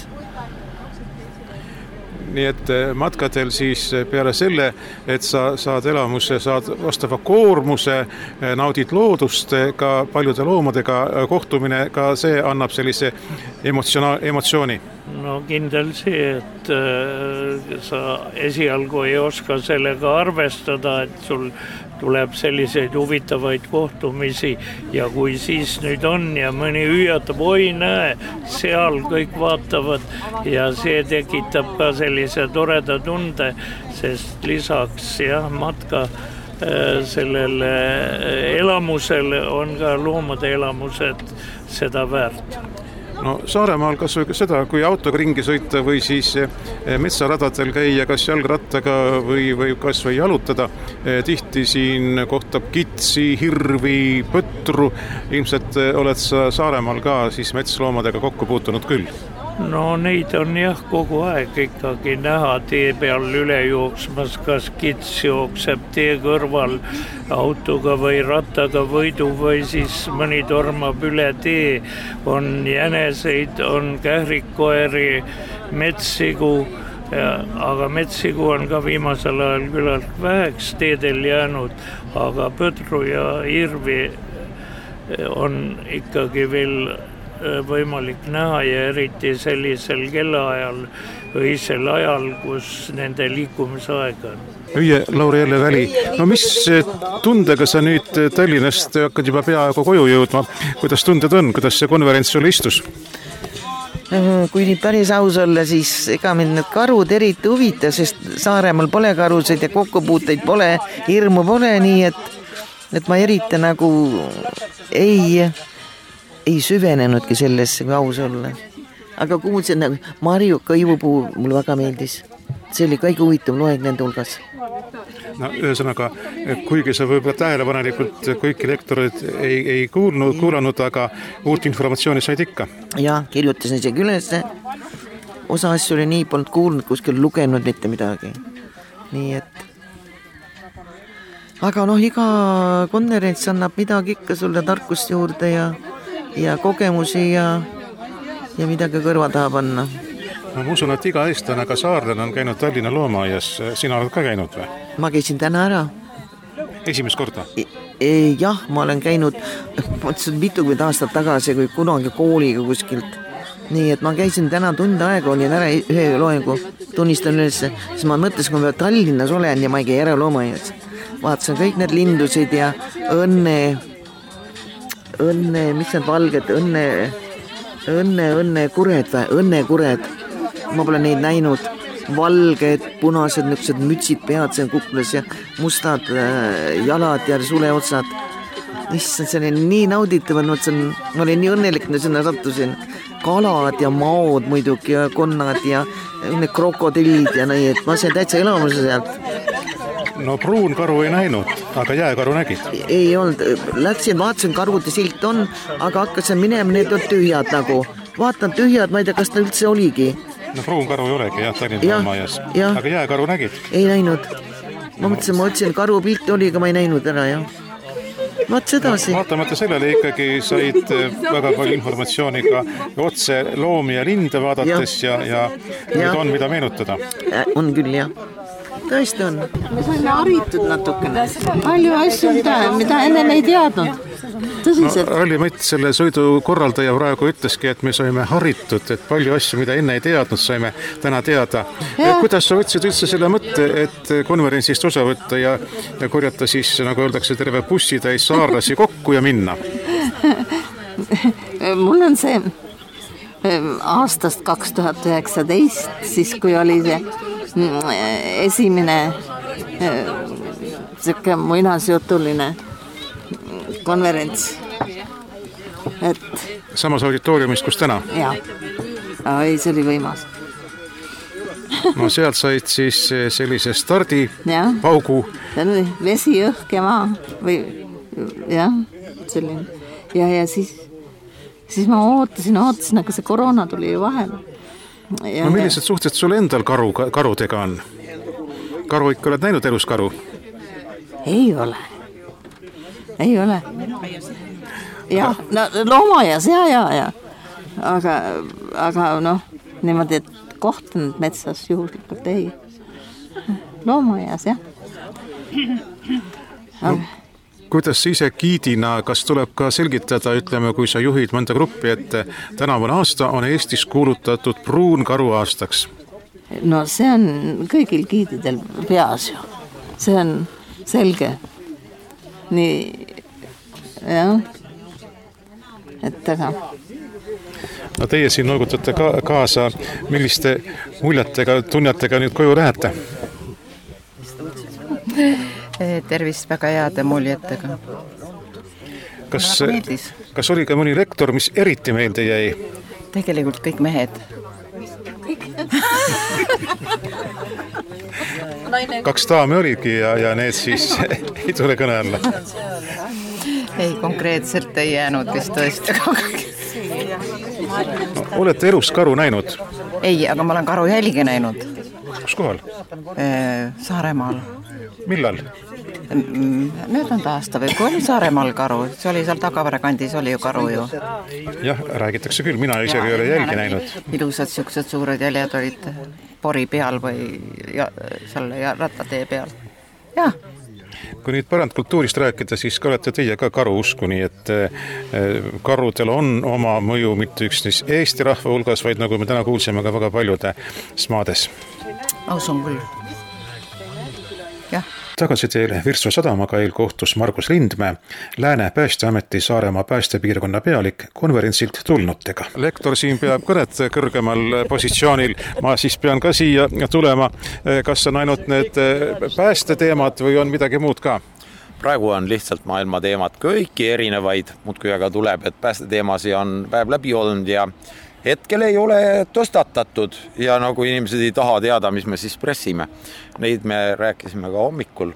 Nii et matkadel siis peale selle, et sa saad elamusse, saad vastava koormuse, naudid loodust, ka paljude loomadega kohtumine, ka see annab sellise emotsiona- emotsiooni. No kindel see, et äh, sa esialgu ei oska sellega arvestada, et sul tuleb selliseid huvitavaid kohtumisi ja kui siis nüüd on ja mõni hüüatab, oi näe, seal kõik vaatavad ja see tekitab ka sellise toreda tunde, sest lisaks jah, matka äh, sellele elamusele on ka loomade elamused seda väärt. No Saaremaal kas või seda, kui autoga ringi sõita või siis metsaradadel käia, kas jalgrattaga või, või kas või jalutada, tihti siin kohtab kitsi, hirvi, põtru, ilmselt oled sa Saaremaal ka siis metsloomadega kokku puutunud küll? No neid on jah kogu aeg ikkagi näha tee peal üle jooksmas, kas kits jookseb tee kõrval autoga või rattaga võidu või siis mõni tormab üle tee, on jäneseid, on kährikkoeri, metssigu, Ja, aga metsigu on ka viimasel ajal küllalt väheks teedel jäänud, aga põdru ja irvi on ikkagi veel võimalik näha ja eriti sellisel kellaajal, õisel ajal, kus nende liikumisaeg on. Hüüe Lauri-Elle Väli, no mis tundega sa nüüd Tallinnast hakkad juba peaaegu koju jõudma, kuidas tunded on, kuidas see konverents sulle istus? Kui nüüd päris aus olla, siis ega mind need karud eriti huvita, sest Saaremaal pole karusid ja kokkupuuteid pole, hirmu pole, nii et, et ma eriti nagu ei, ei süvenenudki sellesse, kui aus olla. Aga kuulsin, nagu Marjuka Ivupuu mulle väga meeldis. See oli kõige huvitav loeng nende hulgas. No ühesõnaga, kuigi sa võib-olla tähelepanelikult kõiki lektorid ei, ei kuulnud, kuulanud, aga uut informatsiooni said ikka. Ja, kirjutasin isegi üles. Osa asju oli nii polnud kuulnud, kuskil lugenud mitte midagi. Nii et... Aga noh, iga konverents annab midagi ikka sulle tarkust juurde ja, ja kogemusi ja, ja midagi kõrva taha panna. No, ma usun, et iga eestlane, aga saarlane on käinud Tallinna loomaaias. Sina oled ka käinud või? Ma käisin täna ära. Esimest korda? E, e, jah, ma olen käinud mitukümmend aastat tagasi, kui kunagi kooliga kuskilt. Nii et ma käisin täna tund aega, olin ära ühe loengu, tunnistan üles. Siis ma mõtlesin, kui ma Tallinnas olen ja ma ei käi ära loomaaias. Vaatasin kõik need lindusid ja õnne, õnne, mis need valged, õnne, õnne, õnne kured või, õnne kured. Ma pole neid näinud, valged, punased, nüksed mütsid pead seal kuklas ja mustad äh, jalad ja suleotsad. Issand, see oli nii nauditav, ma olin nii õnnelik, kui sinna sattusin. Kalad ja maod muidugi ja konnad ja need krokodillid ja nii, et ma sain täitsa elamuse sealt. No pruun karu ei näinud, aga jääkaru nägid? Ei olnud, läksin, vaatasin, karude silt on, aga hakkasin minema, need on tühjad nagu. Vaatan tühjad, ma ei tea, kas ta üldse oligi. No pruun karu ei olegi, jah, Tallinna loomaaias. Aga jääkaru nägid? Ei näinud. Ma mõtlesin, ma otsin karu pilti oli, aga ma ei näinud ära, jah. Vaat sedasi. No, vaatamata sellele ikkagi said väga palju informatsiooniga otse loomi ja linde vaadates ja, ja, ja nüüd on mida meenutada. On küll, jah. Tõesti on. Me saime haritud natukene. Palju asju, mida, mida ennem ei teadnud. Tõsiselt. No, Ralli Mett, selle sõidu korraldaja praegu ütleski, et me saime haritud, et palju asju, mida enne ei teadnud, saime täna teada. Kuidas sa võtsid üldse selle mõtte, et konverentsist osa võtta ja, ja korjata siis, nagu öeldakse, terve bussi täis saarlasi kokku ja minna? Mul on see aastast kaks tuhat üheksateist, siis kui oli see esimene siuke muinasjutuline konverents. Et... Samas auditooriumis, kus täna? Jaa. Ai, see oli võimas. No sealt said siis sellise stardi, ja. Paugu. See oli vesi, õhk ja maa. Või, jah, selline. Ja, ja siis, siis ma ootasin, ootasin, aga see koroona tuli ju vahel. Ja, no millised ja... suhted sul endal karu, karudega on? Karu ikka oled näinud elus karu? Ei ole. Ei ole. Jah, no, loomaaias, ja, ja, ja. Aga, aga noh, niimoodi, et kohtanud metsas juhuslikult ei. Loomaaias, jah. No, kuidas sa ise giidina, kas tuleb ka selgitada, ütleme, kui sa juhid mõnda gruppi, et tänavune aasta on Eestis kuulutatud pruun karu aastaks? No see on kõigil giididel peas ju. See on selge. Nii, jah. Et aga... No teie siin nolgutate ka, kaasa, milliste muljetega, tunnetega nüüd koju lähete? Tervist väga heade muljetega. Kas, kas oli ka mõni lektor, mis eriti meelde jäi? Tegelikult kõik mehed. Kaks daami oligi ja, ja need siis ei tule kõne alla. Ei, konkreetselt ei jäänud vist tõesti. No, olete elus karu näinud? Ei, aga ma olen karu jälge näinud. Kus kohal? Saaremaal. Millal? möödunud aasta või kui oli Saaremaal karu, see oli seal Tagavara kandis, oli ju karu ju. Jah, räägitakse küll, mina isegi ei ole jälgi näinud. Ilusad siuksed suured jäljed olid pori peal või ja, seal ja rattatee peal. Jah. Kui nüüd pärandkultuurist rääkida, siis ka olete teie ka karu usku, nii et karudel on oma mõju mitte üksnes Eesti rahva hulgas, vaid nagu me täna kuulsime ka väga paljudes maades. Ausun küll. Jah. Tagasi teile Virtsu sadamaga eel kohtus Margus Lindmäe, Lääne Päästeameti Saaremaa päästepiirkonna pealik konverentsilt tulnutega. Lektor siin peab kõnet kõrgemal positsioonil. Ma siis pean ka siia tulema. Kas on ainult need päästeteemad või on midagi muud ka? Praegu on lihtsalt maailma teemad kõiki erinevaid, muudkui aga tuleb, et päästeteemasi on päev läbi olnud ja hetkel ei ole tõstatatud ja nagu inimesed ei taha teada, mis me siis pressime. Neid me rääkisime ka hommikul,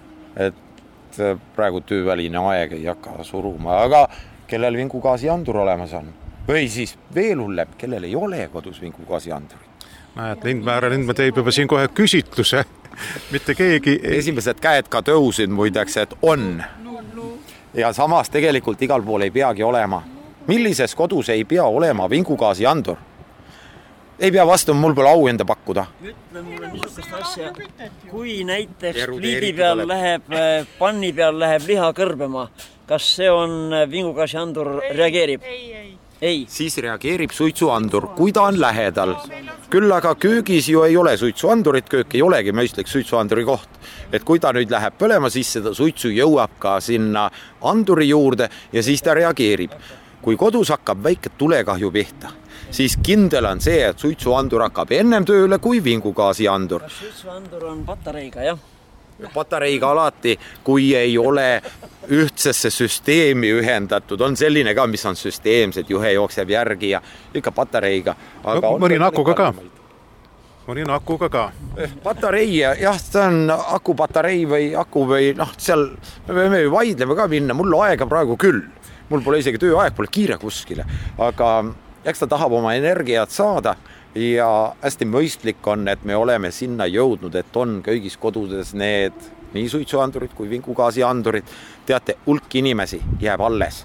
et praegu tööväline aeg ei hakka suruma, aga kellel vingugaasiandur olemas on. Või siis veel hullem, kellel ei ole kodus vingugaasiandurit. Näed, Lindmäe, Lindmäe teeb juba siin kohe küsitluse. Mitte keegi... Esimesed käed ka tõusid muideks, et on. Ja samas tegelikult igal pool ei peagi olema. Millises kodus ei pea olema vingugaasi andur? Ei pea vastu, mul pole au enda pakkuda. Ütle mulle niisugust asja, kui näiteks pliidi peal läheb, panni peal läheb liha kõrbema, kas see on vingugaasi andur reageerib? Ei, ei. Ei. Siis reageerib suitsuandur, kui ta on lähedal. Küll aga köögis ju ei ole suitsuandurit, köök ei olegi mõistlik suitsuanduri koht. Et kui ta nüüd läheb põlema, siis seda suitsu jõuab ka sinna anduri juurde ja siis ta reageerib. Kui kodus hakkab väike tulekahju pihta, siis kindel on see, et suitsuandur hakkab ennem tööle kui vingugaasi andur. Kas suitsuandur on patareiga, jah? Patareiga alati, kui ei ole ühtsesse süsteemi ühendatud, on selline ka, mis on süsteemsed, juhe jookseb järgi ja ikka patareiga. Aga no, mõni akuga ka. Mõni akuga ka. Patarei, jah, see on akupatarei või aku või noh, seal me võime vaidlema ka minna, mul aega praegu küll. Mul pole isegi tööaeg, pole kiire kuskile, aga eks ta tahab oma energiat saada ja hästi mõistlik on, et me oleme sinna jõudnud, et on kõigis kodudes need nii suitsuandurid kui vingugaasi andurid. Teate, hulk inimesi jääb alles.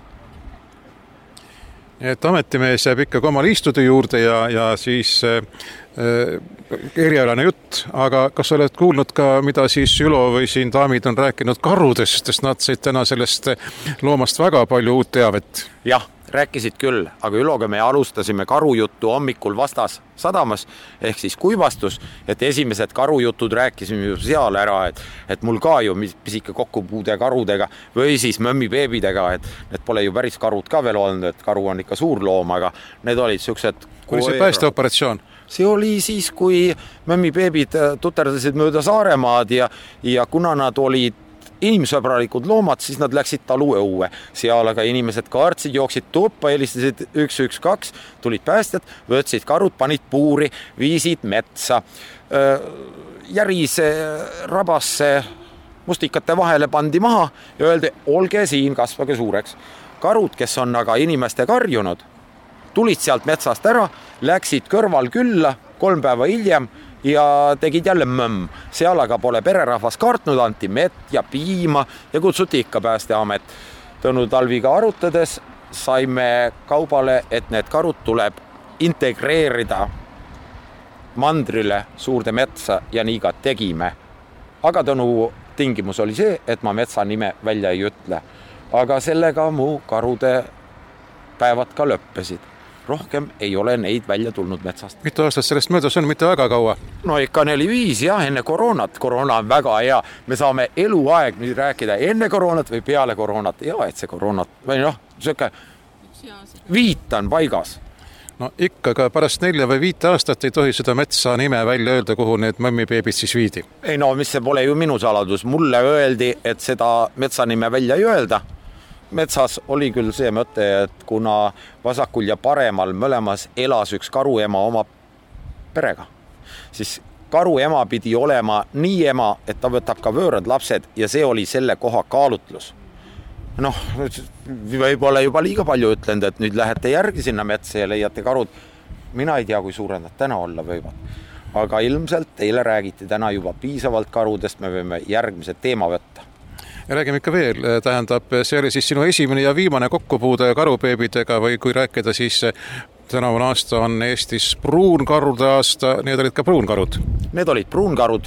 Et ametimees jääb ikka omal istude juurde ja, ja siis äh, erialane jutt, aga kas olet kuulnud ka, mida siis Ülo või siin daamid on rääkinud karudest, sest nad said täna sellest loomast väga palju uut teavet? Jah, rääkisid küll, aga Üloga me alustasime karujuttu hommikul vastas sadamas, ehk siis kuivastus, et esimesed karujutud rääkisime ju seal ära, et, et mul ka ju pisike kokkupuude karudega või siis mömmibeebidega, et need pole ju päris karud ka veel olnud, et karu on ikka suur loom, aga need olid siuksed... Kui see päästeoperatsioon? See oli siis, kui mömmibeebid tuterdasid mööda Saaremaad ja, ja kuna nad olid inimsõbralikud loomad, siis nad läksid taluõue. Seal aga inimesed kaartsid, jooksid tuppa, helistasid üks üks kaks, tulid päästjad, võtsid karud, panid puuri, viisid metsa. Järise rabasse mustikate vahele pandi maha ja öeldi, olge siin, kasvage suureks. Karud, kes on aga inimeste karjunud, tulid sealt metsast ära, läksid kõrval külla kolm päeva hiljem ja tegid jälle mõmm. Seal aga pole pererahvas kartnud, anti mett ja piima ja kutsuti ikka päästeamet. Tõnu Talviga arutades saime kaubale, et need karud tuleb integreerida mandrile suurde metsa ja nii ka tegime. Aga Tõnu tingimus oli see, et ma metsa nime välja ei ütle. Aga sellega mu karude päevad ka lõppesid. Rohkem ei ole neid välja tulnud metsast. Mitu aastat sellest möödas on, mitte väga kaua? No ikka neli viis, jah, enne koroonat. Koroona on väga hea. Me saame eluaeg nüüd rääkida enne koroonat või peale koroonat. Ja, et see koroonat, või noh, söke viit on paigas. No ikka ka pärast nelja või viite aastat ei tohi seda metsa nime välja öelda, kuhu need mömmibeebid siis viidi. Ei no, mis see pole ju minu saladus. Mulle öeldi, et seda metsa nime välja ei öelda. Metsas oli küll see mõte, et kuna vasakul ja paremal mõlemas elas üks karuema oma perega, siis karuema pidi olema nii ema, et ta võtab ka võõrad lapsed ja see oli selle koha kaalutlus. Noh, võib-olla juba liiga palju ütlenud, et nüüd lähete järgi sinna metsa ja leiate karud. Mina ei tea, kui suured nad täna olla võivad. Aga ilmselt teile räägiti täna juba piisavalt karudest, me võime järgmise teema võtta. Räägime ikka veel, tähendab, see oli siis sinu esimene ja viimane kokkupuude karubeebidega või kui rääkida, siis tänavune aasta on Eestis pruunkarude aasta, need olid ka pruunkarud? Need olid pruunkarud,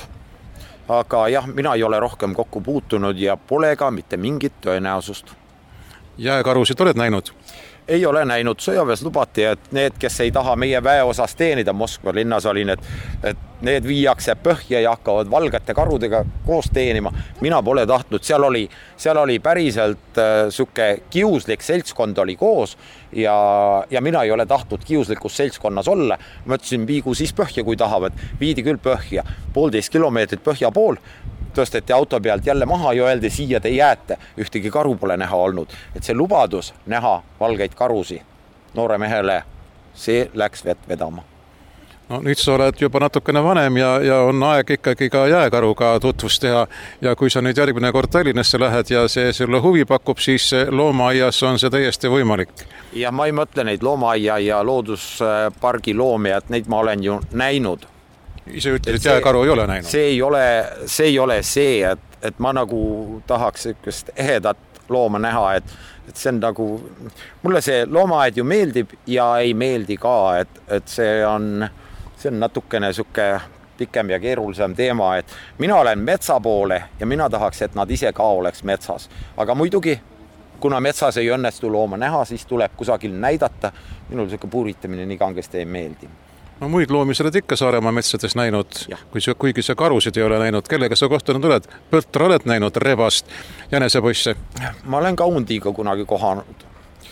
aga jah, mina ei ole rohkem kokku puutunud ja pole ka mitte mingit tõenäosust. Jääkarusid oled näinud? Ei ole näinud, sõjaväes lubati, et need, kes ei taha meie väe osas teenida, Moskva linnas olin, et, et need viiakse põhja ja hakkavad valgete karudega koos teenima. Mina pole tahtnud, seal oli, seal oli päriselt äh, suke kiuslik seltskond oli koos ja, ja mina ei ole tahtnud kiuslikus seltskonnas olla. Ma ütlesin, viigu siis põhja, kui tahavad, viidi küll põhja, poolteist kilomeetrit põhja pool, tõsteti auto pealt jälle maha ja öeldi, siia te jääte, ühtegi karu pole näha olnud. Et see lubadus näha valgeid karusi noore mehele, see läks vett vedama. No nüüd sa oled juba natukene vanem ja, ja on aeg ikkagi ka jääkaruga tutvust teha ja kui sa nüüd järgmine kord Tallinnasse lähed ja see sulle huvi pakub, siis loomaaias on see täiesti võimalik. Ja ma ei mõtle neid loomaaia ja looduspargi loomi, et neid ma olen ju näinud. Ise ütlesid, et jääkaru ei ole näinud. See ei ole see, ei ole see et, et ma nagu tahaks ükköst ehedat looma näha, et, et see on nagu, mulle see loomaaed ju meeldib ja ei meeldi ka, et, et see on, see on natukene suke pikem ja keerulisem teema, et mina olen metsa poole ja mina tahaks, et nad ise ka oleks metsas. Aga muidugi, kuna metsas ei õnnestu looma näha, siis tuleb kusagil näidata, minul suke puuritamine nii kangesti ei meeldi. No muid loomi sa oled ikka Saaremaa metsades näinud, kui sa, kuigi sa karusid ei ole näinud. Kellega sa kohtunud oled? Põltra oled näinud, rebast, jänesepoisse? Ma olen ka hundiga kunagi kohanud.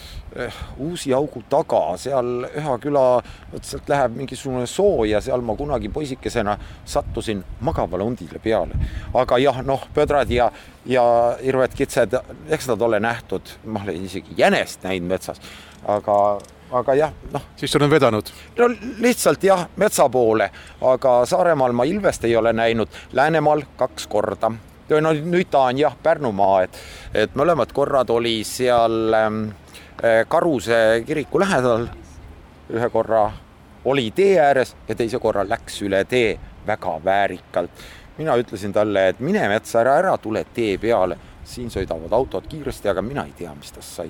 Uusi augu taga, seal ühe küla, sealt läheb mingisugune soo ja seal ma kunagi poisikesena sattusin magavale hundile peale. Aga jah, noh, pödrad ja, ja irved kitsed, eks nad ole nähtud, ma olen isegi jänest näinud metsas, aga aga jah, noh. Siis on vedanud? No lihtsalt jah, metsa poole, aga Saaremaal ma Ilvest ei ole näinud, Läänemaal kaks korda. No, nüüd ta on jah, Pärnumaa, et, et mõlemad korrad oli seal ähm, Karuse kiriku lähedal, ühe korra oli tee ääres ja teise korra läks üle tee väga väärikalt. Mina ütlesin talle, et mine metsa ära, ära tule tee peale, siin sõidavad autod kiiresti, aga mina ei tea, mis tas sai.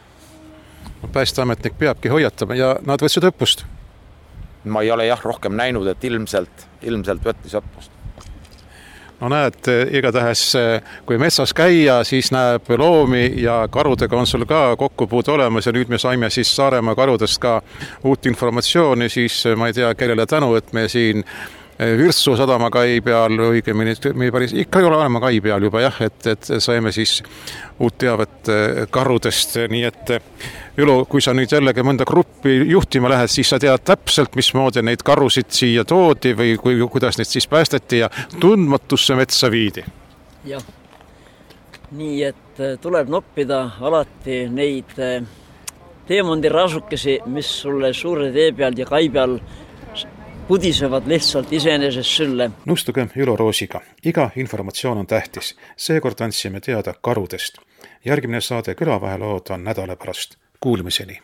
Päästeametnik peabki hoiatama ja nad võtsid õppust? Ma ei ole jah rohkem näinud, et ilmselt, ilmselt võttis õppust. No näed, igatahes kui metsas käia, siis näeb loomi ja karudega on sul ka kokkupuude olemas ja nüüd me saime siis Saaremaa karudest ka uut informatsiooni, siis ma ei tea, kellele tänu, et me siin Virtsu sadama kai peal, õigemini, me päris ikka ei ole olema kai peal juba jah, et, et saime siis uut teavet karudest, nii et Ülo, kui sa nüüd jällegi mõnda gruppi juhtima lähed, siis sa tead täpselt, mismoodi neid karusid siia toodi või kui, kuidas neid siis päästeti ja tundmatusse metsa viidi. Jah, nii et tuleb noppida alati neid teemondi rasukesi, mis sulle suure tee peal ja kai peal pudisevad lihtsalt iseenesest sülle. Nõustuge Ülo Roosiga. Iga informatsioon on tähtis. Seekord andsime teada karudest. Järgmine saade Külavahelood on nädala pärast. Kuulmiseni.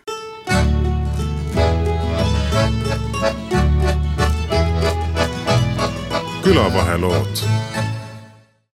Külavahelood.